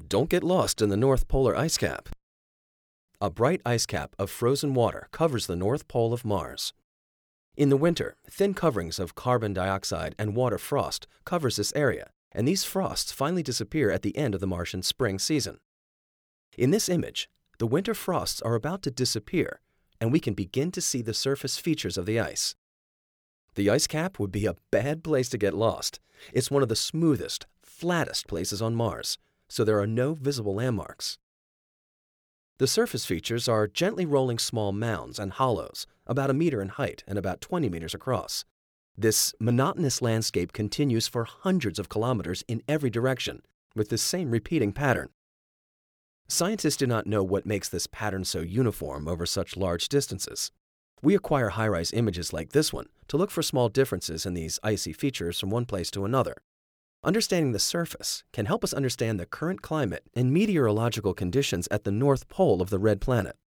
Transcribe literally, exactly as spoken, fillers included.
Don't get lost in the North Polar ice cap. A bright ice cap of frozen water covers the North Pole of Mars. In the winter, thin coverings of carbon dioxide and water frost covers this area, and these frosts finally disappear at the end of the Martian spring season. In this image, the winter frosts are about to disappear, and we can begin to see the surface features of the ice. The ice cap would be a bad place to get lost. It's one of the smoothest, flattest places on Mars, so there are no visible landmarks. The surface features are gently rolling small mounds and hollows, about a meter in height and about twenty meters across. This monotonous landscape continues for hundreds of kilometers in every direction, with the same repeating pattern. Scientists do not know what makes this pattern so uniform over such large distances. We acquire high-res images like this one to look for small differences in these icy features from one place to another. Understanding the surface can help us understand the current climate and meteorological conditions at the North Pole of the Red Planet.